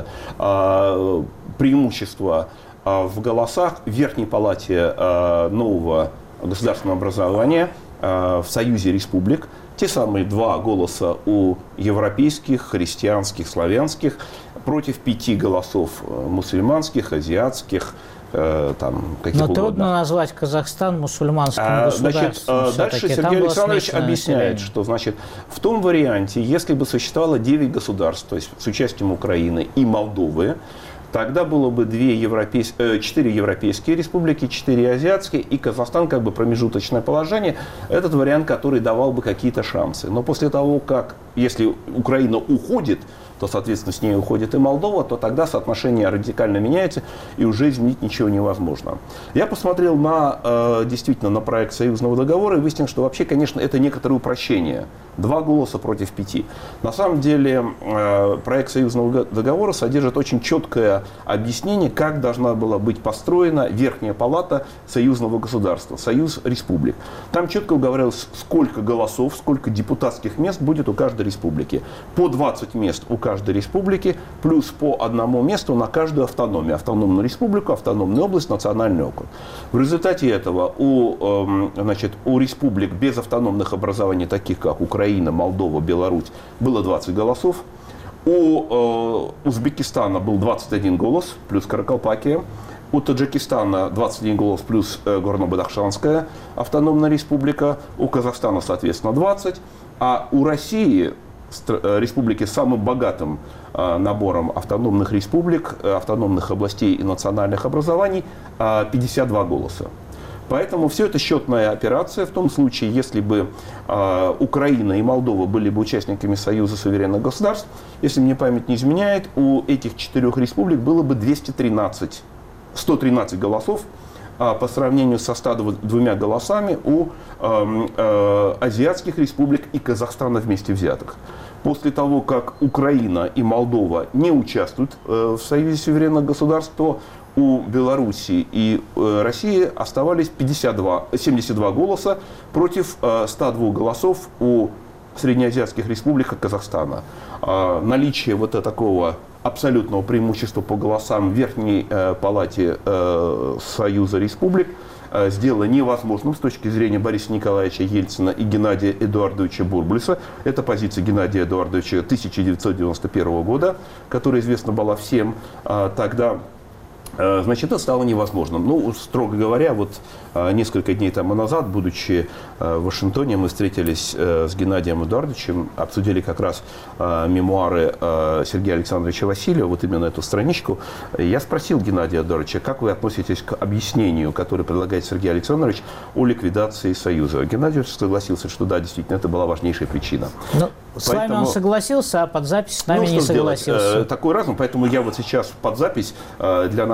преимущество в голосах в Верхней палате э, нового государственного образования э, в Союзе республик. Те самые два голоса у европейских, христианских, славянских против пяти голосов мусульманских, азиатских, э, там, каких Но угодно. трудно назвать Казахстан мусульманским а, государством. Значит, дальше Сергей Александрович объясняет, население. Что значит, в том варианте, если бы существовало девять государств, то есть с участием Украины и Молдовы, тогда было бы две европейс... четыре европейские республики, четыре азиатские, и Казахстан как бы промежуточное положение. Этот вариант, который давал бы какие-то шансы. Но после того, как, если Украина уходит, то, соответственно, с ней уходит и Молдова, то тогда соотношение радикально меняется, и уже изменить ничего невозможно. Я посмотрел на, э, действительно на проект союзного договора и выяснил, что вообще, конечно, это некоторое упрощение. Два голоса против пяти. На самом деле, э, проект союзного договора содержит очень четкое объяснение, как должна была быть построена Верхняя палата союзного государства, союз республик. Там четко уговаривалось, сколько голосов, сколько депутатских мест будет у каждой республики. По двадцать мест у каждой республики, плюс по одному месту на каждую автономию. Автономную республику, автономную область, национальный округ. В результате этого у, значит, у республик без автономных образований, таких как Украина, Молдова, Беларусь, было двадцать голосов. У э, Узбекистана был двадцать один голос, плюс Каракалпакия. У Таджикистана двадцать один голос, плюс э, Горно-Бадахшанская автономная республика. У Казахстана, соответственно, двадцать. А у России, республики с самым богатым э, набором автономных республик, э, автономных областей и национальных образований, э, пятьдесят два голоса. Поэтому все это счетная операция в том случае, если бы э, Украина и Молдова были бы участниками Союза суверенных государств, если мне память не изменяет, у этих четырех республик было бы двести тринадцать, сто тринадцать голосов, а по сравнению со ста двумя голосами у э, э, азиатских республик и Казахстана вместе взятых. После того, как Украина и Молдова не участвуют э, в Союзе суверенных государств, то у Белоруссии и э, России оставались пятьдесят два, семьдесят два голоса против э, ста двух голосов у среднеазиатских республик и Казахстана. Э, наличие вот такого абсолютного преимущества по голосам в Верхней э, палате э, Союза республик э, сделало невозможным с точки зрения Бориса Николаевича Ельцина и Геннадия Эдуардовича Бурбулиса. Это позиция Геннадия Эдуардовича тысяча девятьсот девяносто первого года, которая известна была всем э, тогда. Значит, это стало невозможным. Ну, строго говоря, вот несколько дней тому назад, будучи в Вашингтоне, мы встретились с Геннадием Эдуардовичем, обсудили как раз мемуары Сергея Александровича Васильева, вот именно эту страничку. Я спросил Геннадия Эдуардовича, как вы относитесь к объяснению, которое предлагает Сергей Александрович о ликвидации Союза. Геннадий Эдуардович согласился, что да, действительно, это была важнейшая причина. Но с Поэтому... вами он согласился, а под запись с нами ну, не согласился. Сделать? Такой разум, поэтому я вот сейчас под запись для наших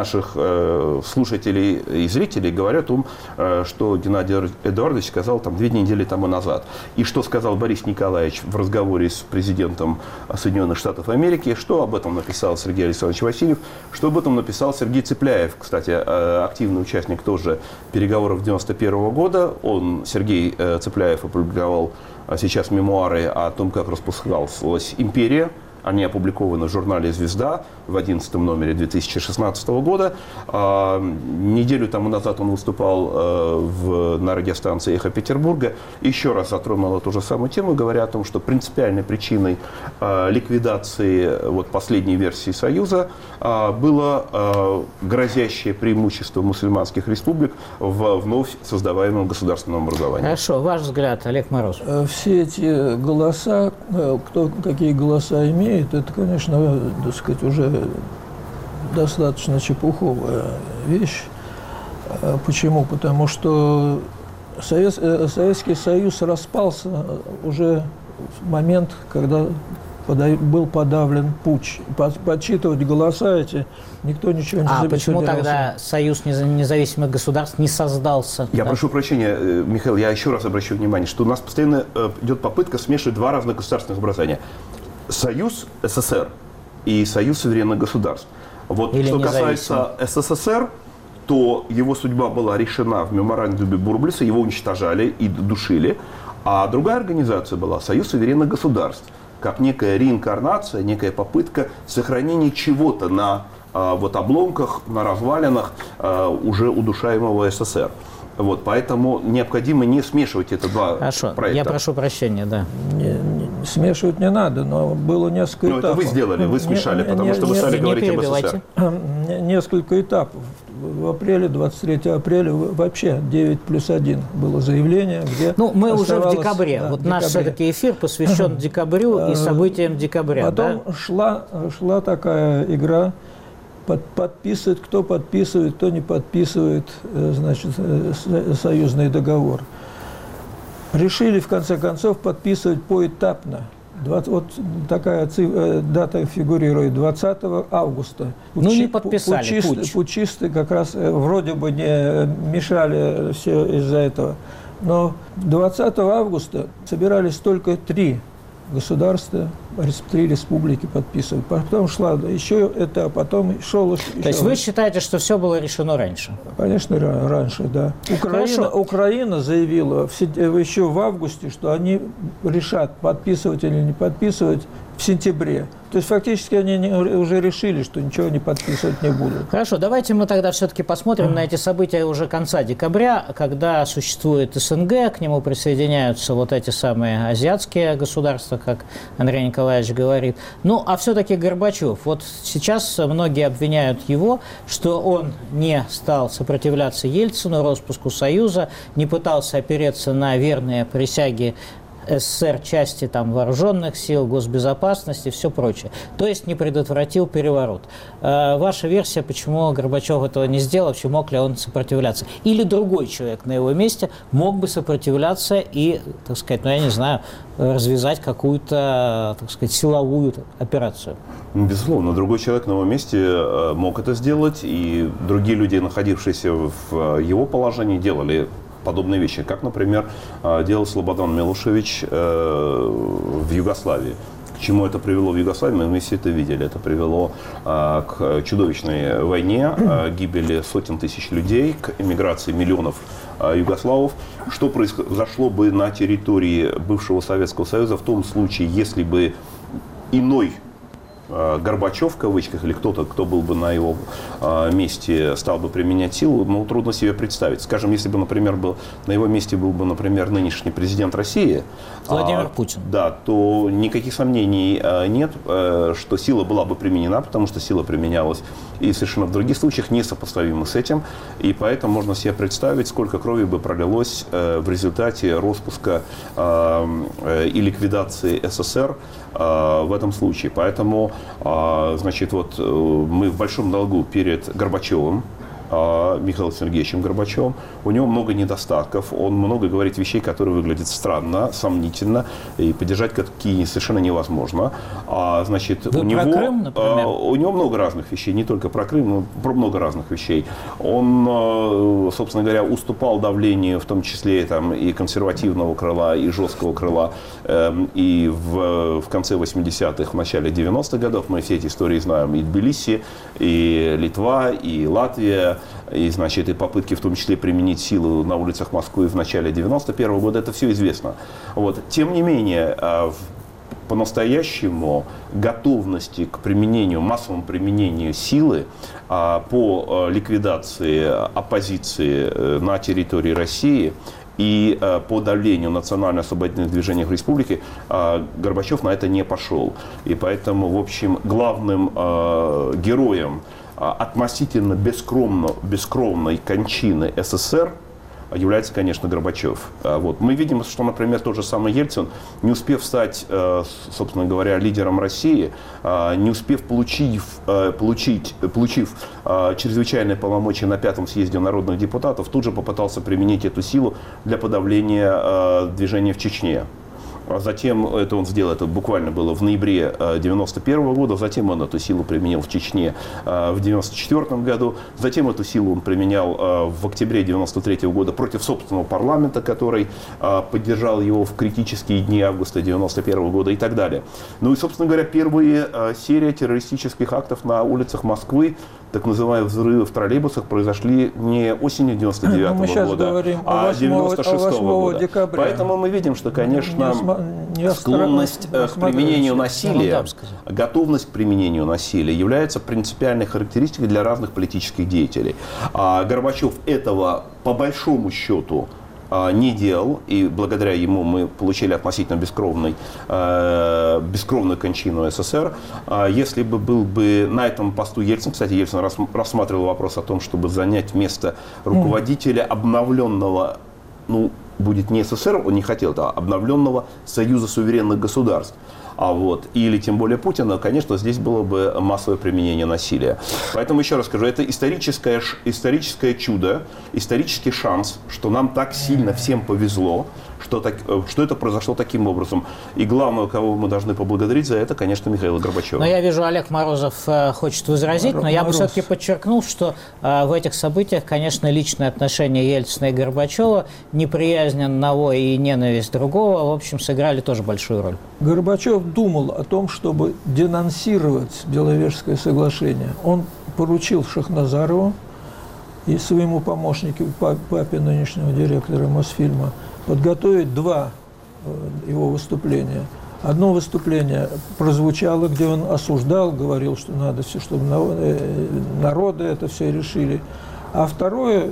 наших э, слушателей и зрителей говорят о том, э, что Геннадий Эдуардович сказал там две недели тому назад. И что сказал Борис Николаевич в разговоре с президентом Соединенных Штатов Америки, что об этом написал Сергей Александрович Васильев, что об этом написал Сергей Цепляев, кстати, э, активный участник тоже переговоров девяносто первого года. Он, Сергей э, Цепляев, опубликовал э, сейчас мемуары о том, как распускалась империя. Они опубликованы в журнале «Звезда» в одиннадцатом номере две тысячи шестнадцатого года. А, неделю тому назад он выступал а, в, на радиостанции «Эхо Петербурга». Еще раз затронул эту же самую тему, говоря о том, что принципиальной причиной а, ликвидации вот, последней версии Союза а, было а, грозящее преимущество мусульманских республик в вновь создаваемом государственном образовании. Хорошо. Ваш взгляд, Олег Мороз. Все эти голоса, кто какие голоса имеет, это, конечно, так сказать, уже достаточно чепуховая вещь. Почему? Потому что Совет, Советский Союз распался уже в момент, когда был подавлен путч. Подсчитывать голоса эти никто ничего не собирался. А почему тогда Союз независимых государств не создался? Я да? прошу прощения, Михаил, я еще раз обращу внимание, что у нас постоянно идет попытка смешивать два разных государственных образования. Союз СССР и Союз суверенных государств. Вот Или что касается СССР, то его судьба была решена в меморандуме Бурблиса, его уничтожали и душили. А другая организация была Союз суверенных государств, как некая реинкарнация, некая попытка сохранения чего-то на а, вот, обломках, на развалинах а, уже удушаемого СССР. Вот, поэтому необходимо не смешивать эти два Хорошо. проекта. Я прошу прощения, да. Не, не, смешивать не надо, но было несколько ну, этапов. это вы сделали, вы смешали, не, потому не, что вы стали не, говорить не об СССР. Несколько этапов. В апреле, двадцать третьего апреля, вообще девять плюс один было заявление, где Ну, мы уже в декабре. Да, вот в наш декабре. все-таки эфир посвящен декабрю и событиям декабря. Потом да? шла, шла такая игра. Под, подписывает, кто подписывает, кто не подписывает, значит, союзный договор. Решили, в конце концов, подписывать поэтапно. двадцать, вот такая цифра, дата фигурирует двадцатого августа. Ну, не подписали, путчисты, путч. путчисты как раз вроде бы не мешали все из-за этого. Но двадцатого августа собирались только три государства, три республики подписывают. Потом шла еще это, а потом шел еще. То есть вы считаете, что все было решено раньше? Конечно, раньше, да. Украина, Украина заявила в, еще в августе, что они решат, подписывать или не подписывать в сентябре. То есть фактически они не, уже решили, что ничего не подписывать не будут. Хорошо, давайте мы тогда все-таки посмотрим mm. на эти события уже конца декабря, когда существует СНГ, к нему присоединяются вот эти самые азиатские государства, как Андрей Николаевич говорит. Ну, а все-таки Горбачев. Вот сейчас многие обвиняют его, что он не стал сопротивляться Ельцину, распуску Союза, не пытался опереться на верные присяги СССР, части там, вооруженных сил, госбезопасности и все прочее. То есть не предотвратил переворот. Э, ваша версия, почему Горбачев этого не сделал, вообще мог ли он сопротивляться? Или другой человек на его месте мог бы сопротивляться и, так сказать, ну я не знаю, развязать какую-то, так сказать, силовую операцию? Безусловно, другой человек на его месте мог это сделать, и другие люди, находившиеся в его положении, делали подобные вещи, как, например, делал Слободан Милошевич в Югославии. К чему это привело в Югославии, мы все это видели. Это привело к чудовищной войне, гибели сотен тысяч людей, к эмиграции миллионов югославов. Что произошло бы на территории бывшего Советского Союза в том случае, если бы иной Горбачев, в кавычках, или кто-то, кто был бы на его э, месте, стал бы применять силу, ну, трудно себе представить. Скажем, если бы, например, был, на его месте был бы, например, нынешний президент России, Владимир а, Путин, да, то никаких сомнений э, нет, э, что сила была бы применена, потому что сила применялась и совершенно в других случаях, несопоставимы с этим. И поэтому можно себе представить, сколько крови бы пролилось э, в результате распуска э, э, и ликвидации СССР э, в этом случае. Поэтому, значит, вот мы в большом долгу перед Горбачевым, Михаилом Сергеевичем Горбачевым. У него много недостатков, он много говорит вещей, которые выглядят странно, сомнительно, и поддержать какие совершенно невозможно. А, значит, Вы у про него, Крым, например? у него много разных вещей, не только про Крым, но про много разных вещей. Он, собственно говоря, уступал давлению, в том числе там, и консервативного крыла, и жесткого крыла. И в, в конце восьмидесятых, в начале девяностых годов, мы все эти истории знаем, и Тбилиси, и Литва, и Латвия, и, значит, и попытки в том числе применить силу на улицах Москвы в начале девяносто первого года, это все известно. Вот. Тем не менее, по-настоящему готовности к применению, массовому применению силы по ликвидации оппозиции на территории России и по давлению национально-освободительных движений в республике Горбачев на это не пошел. И поэтому, в общем, главным героем относительно бескровно, бескровной кончины СССР является, конечно, Горбачев. Вот. Мы видим, что, например, тот же самый Ельцин, не успев стать, собственно говоря, лидером России, не успев получив, получить, получив чрезвычайные полномочия на пятом съезде народных депутатов, тут же попытался применить эту силу для подавления движения в Чечне. Затем это он сделал, это буквально было в ноябре девяносто первого года, затем он эту силу применил в Чечне в девяносто четвёртом году, затем эту силу он применял в октябре девяносто третьего года против собственного парламента, который поддержал его в критические дни августа девяносто первого года и так далее. Ну и, собственно говоря, первые серии террористических актов на улицах Москвы, так называемые взрывы в троллейбусах, произошли не осенью девяносто девятого года, а девяносто шестого года. Декабря. Поэтому мы видим, что, конечно, не склонность к применению насилия, готовность к применению насилия является принципиальной характеристикой для разных политических деятелей. А Горбачев этого, по большому счету, не делал, и благодаря ему мы получили относительно бескровный, э, бескровную кончину СССР. Если бы был бы на этом посту Ельцин, кстати, Ельцин рассматривал вопрос о том, чтобы занять место руководителя обновленного, ну, будет не СССР, он не хотел, а обновленного Союза суверенных государств. А вот, или тем более Путина, конечно, здесь было бы массовое применение насилия. Поэтому еще раз скажу, это историческое, историческое чудо, исторический шанс, что нам так сильно всем повезло, что, так, что это произошло таким образом. И главное, кого мы должны поблагодарить за это, конечно, Михаила Горбачева. Но я вижу, Олег Морозов э, хочет возразить, но я бы все-таки подчеркнул, что э, в этих событиях, конечно, личные отношения Ельцина и Горбачева, неприязнь одного и ненависть другого, в общем, сыграли тоже большую роль. Горбачев думал о том, чтобы денонсировать Беловежское соглашение. Он поручил Шахназарову и своему помощнику, папе нынешнего директора Мосфильма, подготовить два его выступления. Одно выступление прозвучало, где он осуждал, говорил, что надо все, чтобы народы это все решили. А второе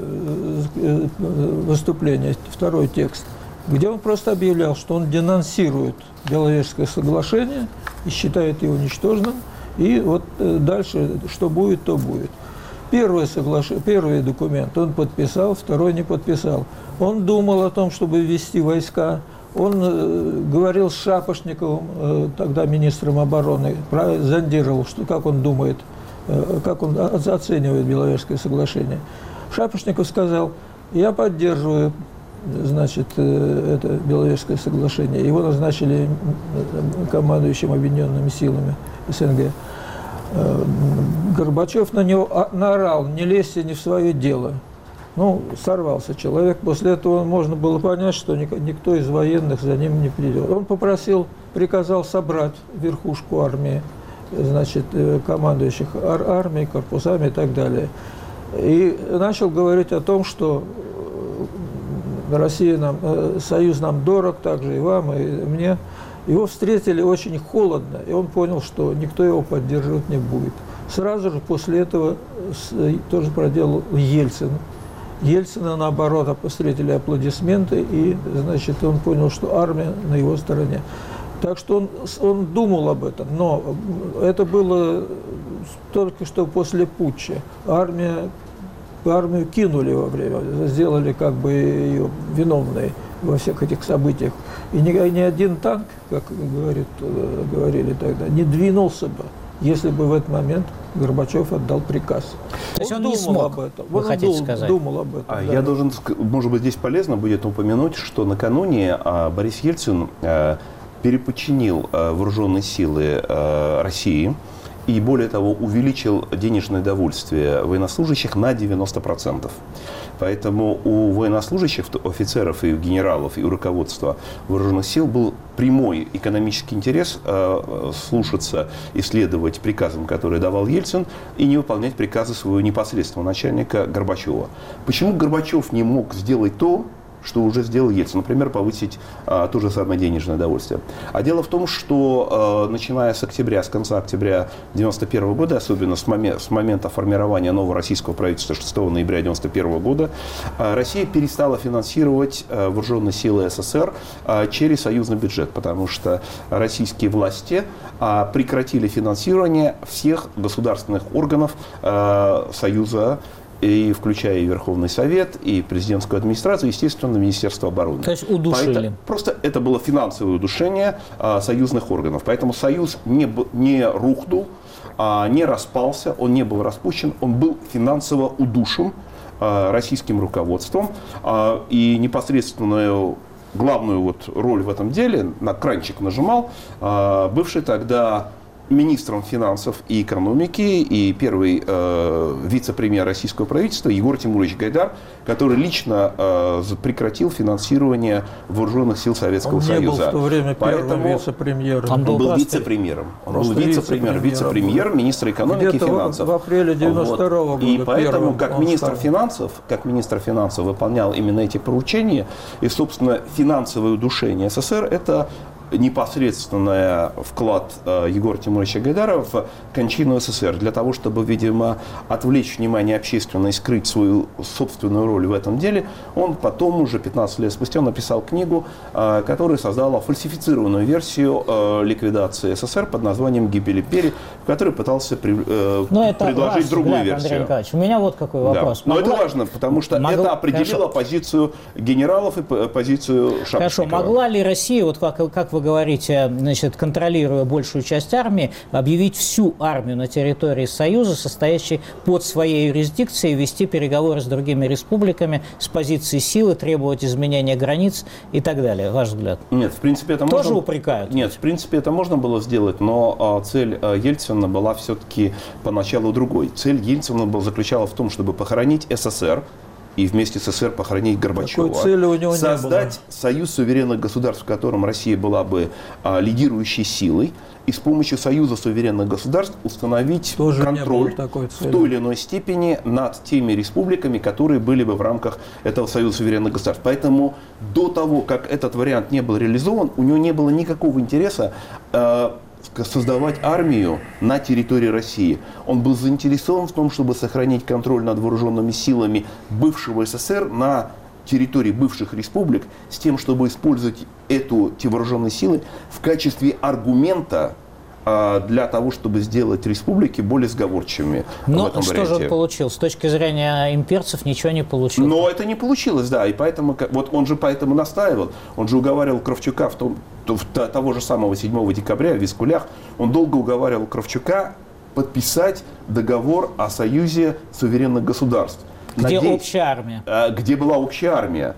выступление, второй текст, где он просто объявлял, что он денонсирует Беловежское соглашение и считает его ничтожным. И вот дальше, что будет, то будет. Первый, соглаш... Первый документ он подписал, второй не подписал. Он думал о том, чтобы ввести войска. Он э, говорил с Шапошниковым, э, тогда министром обороны, зондировал, что, как он думает, э, как он оценивает Беловежское соглашение. Шапошников сказал: я поддерживаю, значит, э, это Беловежское соглашение. Его назначили командующим объединенными силами СНГ. Горбачев на него наорал: не лезьте не в свое дело. Ну, сорвался человек. После этого можно было понять, что никто из военных за ним не придет. Он попросил, приказал собрать верхушку армии, значит, командующих ар армией, корпусами и так далее. И начал говорить о том, что Россия нам, Союз нам дорог, также и вам, и мне. Его встретили очень холодно, и он понял, что никто его поддерживать не будет. Сразу же после этого тоже проделал Ельцин. Ельцина, наоборот, встретили аплодисменты, и, значит, он понял, что армия на его стороне. Так что он, он думал об этом, но это было только что после путча. Армия, армию кинули во время, сделали как бы ее виновной во всех этих событиях. И ни, ни один танк, как говорит, говорили тогда, не двинулся бы если бы в этот момент Горбачев отдал приказ. То есть он, он не думал смог, об этом. вы он хотите дум, сказать? Думал об этом. А да. я должен, может быть, здесь полезно будет упомянуть, что накануне а, Борис Ельцин а, переподчинил а, вооруженные силы а, России и, более того, увеличил денежное довольствие военнослужащих на девяносто процентов. Поэтому у военнослужащих, офицеров и генералов, и у руководства вооруженных сил был прямой экономический интерес э, слушаться и следовать приказам, которые давал Ельцин, и не выполнять приказы своего непосредственного начальника Горбачева. Почему Горбачев не мог сделать то, что уже сделал Ельцин, например, повысить а, то же самое денежное довольствие? А дело в том, что а, начиная с октября, с конца октября девяносто первого года, особенно с, моме- с момента формирования нового российского правительства шестого ноября девяносто первого года, а, Россия перестала финансировать а, вооруженные силы СССР а, через союзный бюджет, потому что российские власти а, прекратили финансирование всех государственных органов а, Союза, и включая и Верховный Совет, и президентскую администрацию, естественно, Министерство обороны. То есть удушили. Поэтому, просто это было финансовое удушение а, союзных органов. Поэтому Союз не, не рухнул, а, не распался, он не был распущен, он был финансово удушен а, российским руководством. А, и непосредственную главную вот роль в этом деле, на кранчик нажимал а, бывший тогда министром финансов и экономики и первый э, вице-премьер российского правительства Егор Тимурович Гайдар, который лично э, прекратил финансирование вооруженных сил Советского он Союза. Он не был в то время Поэтому первым вице-премьером. Он был, был вице-премьером. Он был вице-премьер, вице-премьер, министр экономики и финансов. В апреле девяносто второго вот. года. И поэтому, как министр стал. финансов, как министр финансов выполнял именно эти поручения. И, собственно, финансовое удушение СССР – это непосредственный вклад э, Егора Тимуровича Гайдара в кончину СССР для того, чтобы, видимо, отвлечь внимание общественное и скрыть свою собственную роль в этом деле, он потом, уже пятнадцать лет спустя, написал книгу, э, которая создала фальсифицированную версию э, ликвидации СССР под названием «Гибель империи», в которой пытался при, э, предложить другую взгляд, версию. Андрей Николаевич, у меня вот какой вопрос. Да. Но Могла... это важно, потому что Могла... это определило Хорошо. позицию генералов и позицию Шапошникова. Хорошо, могла ли Россия, вот как, как вы говорите, значит, контролируя большую часть армии, объявить всю армию на территории Союза, состоящей под своей юрисдикцией, вести переговоры с другими республиками с позиции силы, требовать изменения границ и так далее? Ваш взгляд? Нет, в принципе, это Тоже можно... упрекают? Нет, в принципе, это можно было сделать, но а, цель а, Ельцина была все-таки поначалу другой. Цель Ельцина была, заключалась в том, чтобы похоронить СССР и вместе с СССР похоронить Горбачева. Такой цели у него Создать не было. союз суверенных государств, в котором Россия была бы а, лидирующей силой, и с помощью союза суверенных государств установить Тоже контроль такой в той или иной степени над теми республиками, которые были бы в рамках этого союза суверенных государств. Поэтому до того, как этот вариант не был реализован, у него не было никакого интереса э, создавать армию на территории России. Он был заинтересован в том, чтобы сохранить контроль над вооруженными силами бывшего СССР на территории бывших республик, с тем, чтобы использовать эту, эти вооруженные силы в качестве аргумента а, для того, чтобы сделать республики более сговорчивыми. Но в этом что варианте. же он получил? С точки зрения имперцев ничего не получил. Но это не получилось, да, и поэтому, вот он же поэтому настаивал, он же уговаривал Кравчука в том, в того же самого седьмого декабря в Вискулях, он долго уговаривал Кравчука подписать договор о союзе суверенных государств. Где Надеюсь, общая армия. Где была общая армия.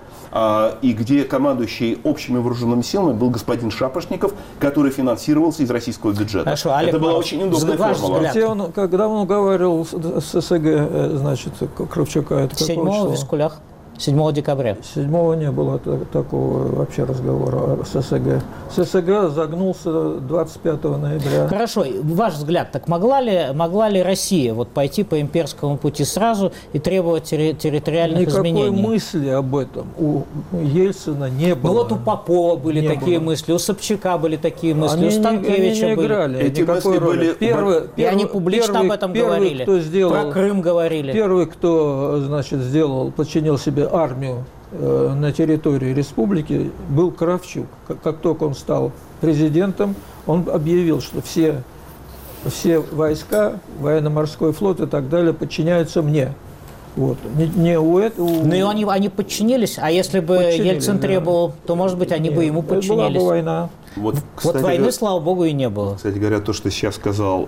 И где командующий общими вооруженными силами был господин Шапошников, который финансировался из российского бюджета. Хорошо, Олег Это была Маркович, очень удобная ваш формула. взгляд. Где он, когда он уговаривал с ССГ, значит, Кравчука, это какого седьмого числа? в Вискулях. седьмого декабря. седьмого не было такого вообще разговора с ССГ. С ССГ загнулся двадцать пятого ноября. Хорошо, ваш взгляд, так могла ли, могла ли Россия вот пойти по имперскому пути сразу и требовать терри- территориальных Никакой изменений? мысли об этом у Ельцина не было. Ну вот у Попова были Не такие было. мысли, у Собчака были такие мысли, Они у не- Станкевича они не были. играли Эти никакой мысли роли. были- Первый, И первый, они публично первый, об этом первый, говорили. Кто сделал, Про Крым говорили. Первый, кто, значит, сделал, подчинил себе армию э, на территории республики, был Кравчук. Как, как только он стал президентом, он объявил, что все, все войска, военно-морской флот и так далее подчиняются мне. Вот. Не, не у этого. Ну и они, они подчинились, а если бы Подчинились, Ельцин да. требовал, то, может быть, они бы ему Была бы подчинились. война. Вот, вот кстати, войны, говоря, слава богу, и не было. Кстати говоря, то, что сейчас сказал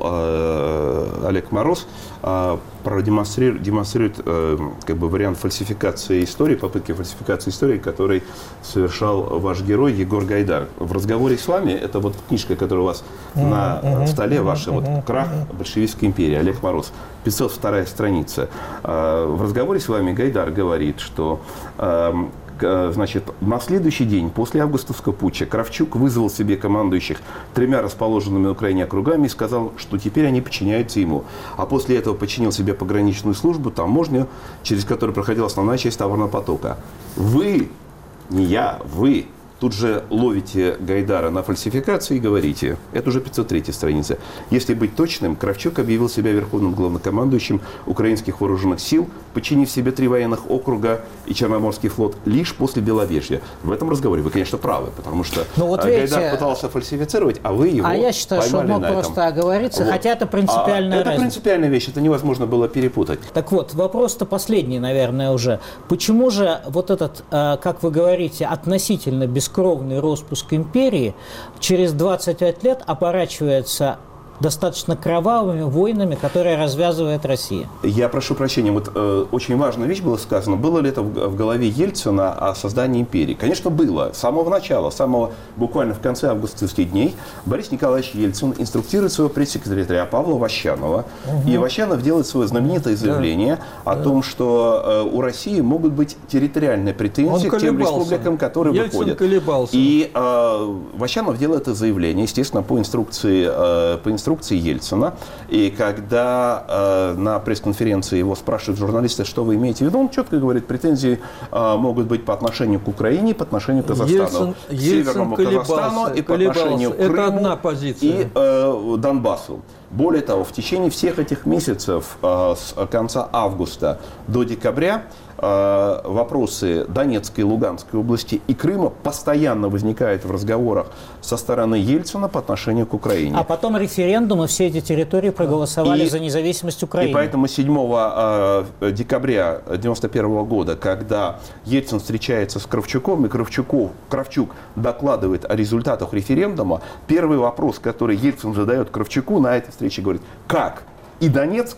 э, Олег Мороз, э, продемонстрирует демонстрирует, э, как бы вариант фальсификации истории, попытки фальсификации истории, который совершал ваш герой Егор Гайдар. В разговоре с вами, это вот книжка, которая у вас mm-hmm. на mm-hmm. столе, ваша, вот «Крах большевистской империи», Олег Мороз, пятьсот вторая страница. Э, в разговоре с вами Гайдар говорит, что э, Значит, на следующий день после августовского путча Кравчук вызвал себе командующих тремя расположенными на Украине округами и сказал, что теперь они подчиняются ему. А после этого подчинил себе пограничную службу, таможню, через которую проходила основная часть товарного потока. Вы, не я, вы тут же ловите Гайдара на фальсификации и говорите, это уже пятьсот третья страница. Если быть точным, Кравчук объявил себя верховным главнокомандующим украинских вооруженных сил, подчинив себе три военных округа и Черноморский флот лишь после Беловежья. В этом разговоре вы, конечно, правы, потому что ну, вот Гайдар видите, пытался фальсифицировать, а вы его А я считаю, что он мог просто оговориться, вот. Хотя это принципиальная а разница. Это принципиальная вещь, это невозможно было перепутать. Так вот, вопрос-то последний, наверное, уже. Почему же вот этот, как вы говорите, относительно бескровный роспуск империи через двадцать пять лет оборачивается достаточно кровавыми войнами, которые развязывает Россия? Я прошу прощения, вот э, очень важная вещь была сказана. Было ли это в, в голове Ельцина о создании империи? Конечно, было. С самого начала, с самого буквально в конце августовских дней Борис Николаевич Ельцин инструктирует своего пресс-секретаря Павла Ващанова. Угу. И Ващанов делает свое знаменитое заявление да. о да. том, что э, у России могут быть территориальные претензии к тем республикам, которые Ельцин выходят. Колебался. И э, Ващанов делает это заявление, естественно, по инструкции, э, по инструкции инструкции Ельцина. И когда э, на пресс-конференции его спрашивают журналисты, что вы имеете в виду, он четко говорит, претензии э, могут быть по отношению к Украине, по отношению к Казахстану, Ельцин, к Северному Ельцин Казахстану и по колебался. отношению к Это Крыму одна позиция. и э, Донбассу. Более того, в течение всех этих месяцев э, с конца августа до декабря э, вопросы Донецкой и Луганской области и Крыма постоянно возникают в разговорах со стороны Ельцина по отношению к Украине. А потом референдум, и все эти территории проголосовали и, за независимость Украины. И поэтому седьмого декабря девяносто первого года, когда Ельцин встречается с Кравчуком, и Кравчуков, Кравчук докладывает о результатах референдума, первый вопрос, который Ельцин задает Кравчуку на этой встрече, говорит, как? И Донецк?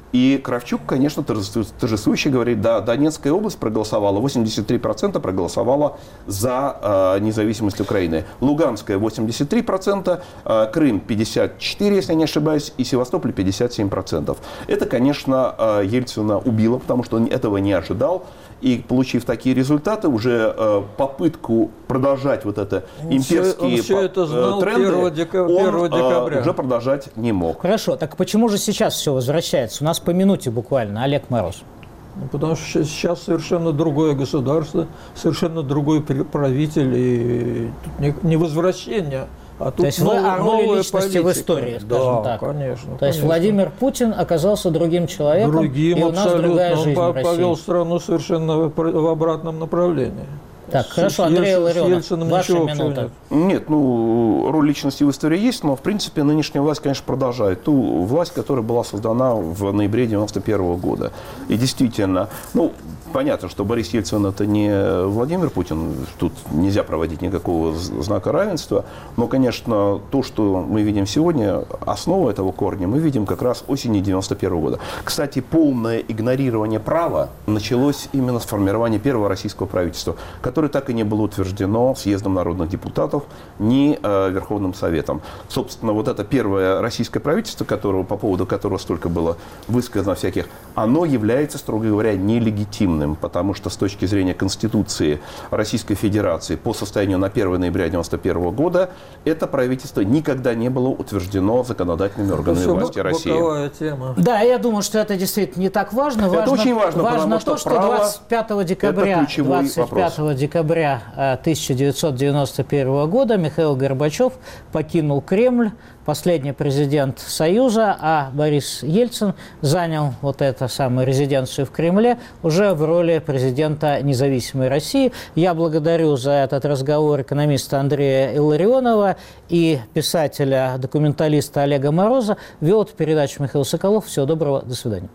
И Кравчук, конечно, торжествующе говорит, да, Донецкая область проголосовала, восемьдесят три процента проголосовала за э, независимость Украины. Луганская восемьдесят три процента, э, Крым пятьдесят четыре процента, если я не ошибаюсь, и Севастополь пятьдесят семь процентов. Это, конечно, э, Ельцина убило, потому что он этого не ожидал. И, получив такие результаты, уже э, попытку продолжать вот это имперские все, он все это знал тренды, первого декабря. Он э, уже продолжать не мог. Хорошо, так почему же сейчас все возвращается? У нас по минуте буквально, Олег Мороз. Ну, потому что сейчас совершенно другое государство, совершенно другой правитель, и тут не, не возвращение, а тут То есть нов, вы о роли личности политика. в истории, скажем да, так. конечно. То конечно. есть Владимир Путин оказался другим человеком, другим, и у нас абсолютно. другая жизнь Он в России. повел страну совершенно в обратном направлении. Так, с, хорошо, с Андрей Ельцин, Илларионов, ваша минута. Нет. Нет, ну, роль личности в истории есть, но, в принципе, нынешняя власть, конечно, продолжает ту власть, которая была создана в ноябре девяносто первого года. И действительно, ну, понятно, что Борис Ельцин – это не Владимир Путин, тут нельзя проводить никакого знака равенства, но, конечно, то, что мы видим сегодня, основа этого корня, мы видим как раз осенью девяносто первого года. Кстати, полное игнорирование права началось именно с формирования первого российского правительства, которое так и не было утверждено съездом народных депутатов ни э, Верховным Советом. Собственно, вот это первое российское правительство, которого, по поводу которого столько было высказано всяких, оно является, строго говоря, нелегитимным, потому что с точки зрения Конституции Российской Федерации по состоянию на первое ноября девяносто первого года это правительство никогда не было утверждено законодательными органами это власти России. Тема. Да, я думаю, что это действительно не так важно. Это важно, очень важно, важно потому то, что что двадцать пятого декабря, двадцать пятого декабря тысяча девятьсот девяносто первого года Михаил Горбачев покинул Кремль, последний президент Союза, а Борис Ельцин занял вот эту самую резиденцию в Кремле уже в роли президента независимой России. Я благодарю за этот разговор экономиста Андрея Илларионова и писателя-документалиста Олега Мороза. Вел эту передачу Михаил Соколов. Всего доброго, до свидания.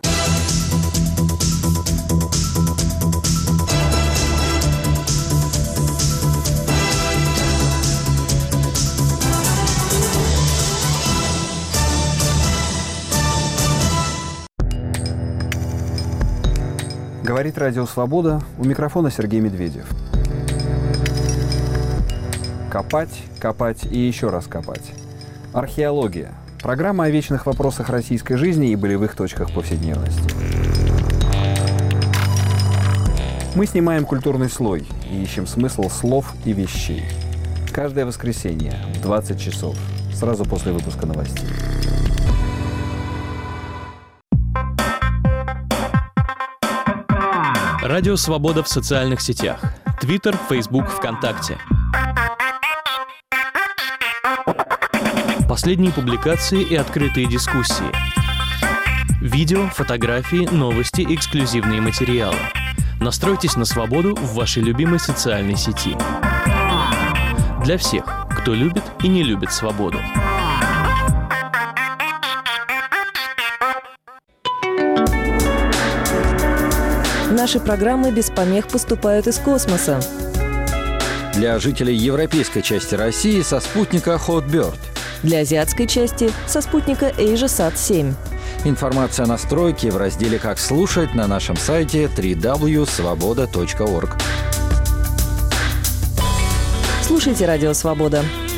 Говорит Радио Свобода, у микрофона Сергей Медведев. Копать, копать и еще раз копать. Археология. Программа о вечных вопросах российской жизни и болевых точках повседневности. Мы снимаем культурный слой и ищем смысл слов и вещей. Каждое воскресенье в двадцать часов, сразу после выпуска новостей. Радио «Свобода» в социальных сетях. Твиттер, Фейсбук, ВКонтакте. Последние публикации и открытые дискуссии. Видео, фотографии, новости, эксклюзивные материалы. Настройтесь на свободу в вашей любимой социальной сети. Для всех, кто любит и не любит свободу. Наши программы без помех поступают из космоса. Для жителей европейской части России со спутника Hotbird. Для азиатской части со спутника AsiaSat семь. Информация о настройке в разделе «Как слушать» на нашем сайте дабл-ю дабл ю дабл ю точка свобода точка орг. Слушайте «Радио Свобода».